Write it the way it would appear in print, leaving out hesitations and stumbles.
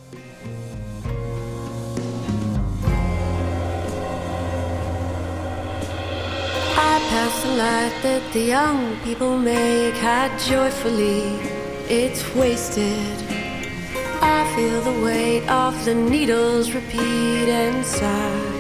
I pass the light that the young people make, hide joyfully, it's wasted. I feel the weight of the needles repeat and sigh.